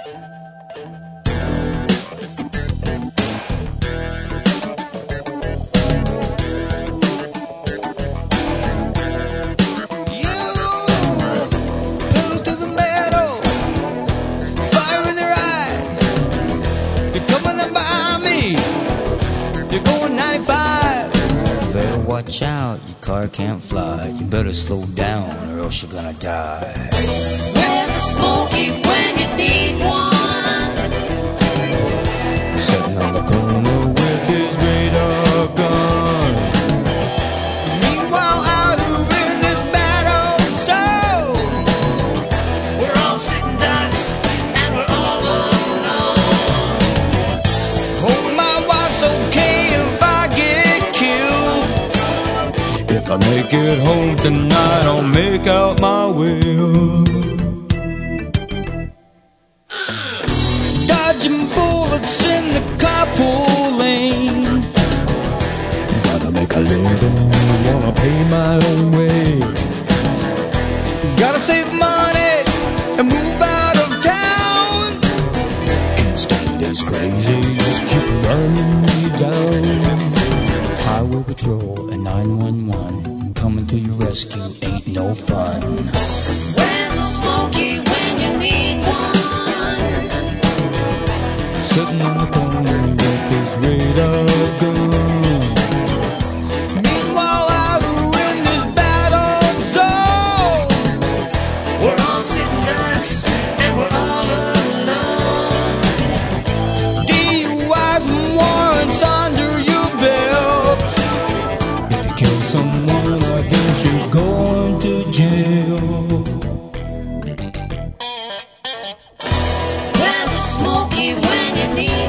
Watch out, your car can't fly. You better slow down or else you're gonna die. Where's a Smokey when you need one? Sitting on the corner with his radar gun. Meanwhile, out in this battle zone, we're all sitting ducks and we're all alone. Oh, my wife's okay if I get killed. If I make it home tonight, I'll make out my will. Dodging bullets in the carpool lane. Gotta make a living, wanna pay my own way. Gotta save money and move out of town. Can't stand this crazy, just keep running me down. Highway Patrol and 911 coming to your rescue ain't no fun. Where's a Smokey when you need one? Sitting on the corner with his radar gun. Meanwhile, out in this battle zone, we're all sitting ducks and we're all alone. DUIs and warrants under your belt. If you kill someone, I guess you're going to jail. Where's a Smokey when you need